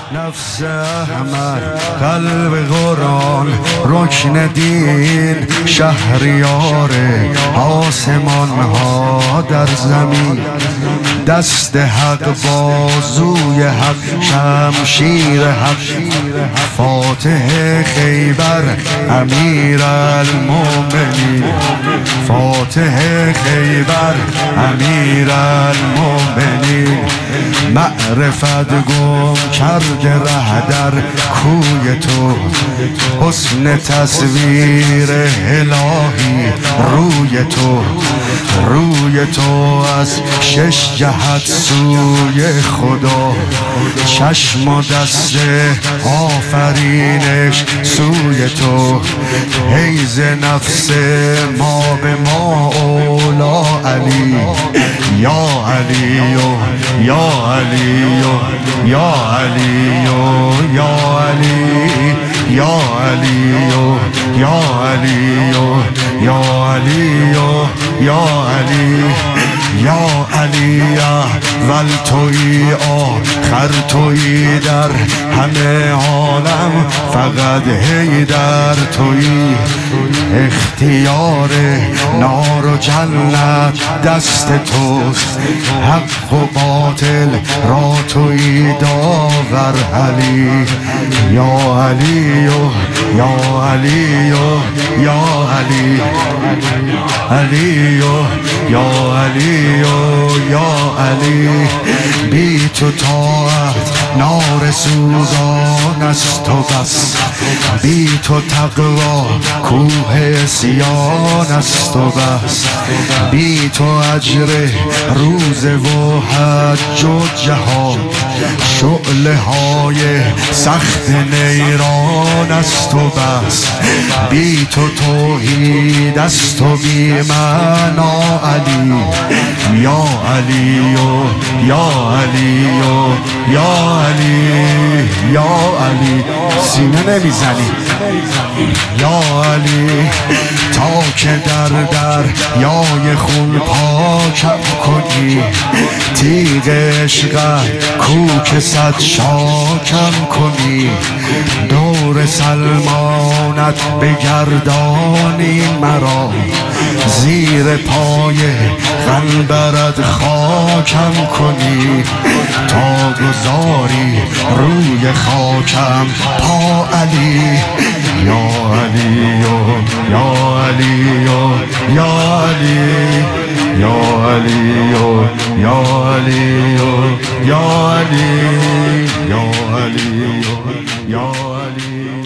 نفس احمد قلب قرآن رکن دین شهریار آسمان ها در زمین دست حق بازوی حق شمشیر حق فاتح خیبر امیر المؤمنین فاتح خیبر امیر المؤمنین معرفت گم کرده ره در کوی تو حسن تصویر الهی روی تو از شش جهت سوی خدا چشم و دست آفرینش سوی تو حیز نفس ما به ما اولا علی یا علی یا علی یا علی یا علی یا علی یا علی یا علی یا علی یا علی اول تویی آخر تویی در همه عالم فقط حیدر تویی اختیار نار و جنت دست توست حق و باطل را تویی داور علی یا علی یا علی یا علی علی یا علی یا علی بی تو طاعت نار سوزان است و بس بی تو تقوا کوه سیان است و بس بی تو اجر روز و حج و جهاد شعله های سخت نیران است و بس بی تو توحید است و بی معنا علی یا علی یا علی یا علی یا علی سینه نمیزنی یا علی تا که در یای خون پاکم کنی تیغ عشقت کوک صد شاکم کنی دور سلمانت بگردانی مرا زیر پای قنبرت خاکم کنی تا گذاری روی خاکم پا علی یا علی یا علی یا علی یا علی یا علی یا علی یا علی یا علی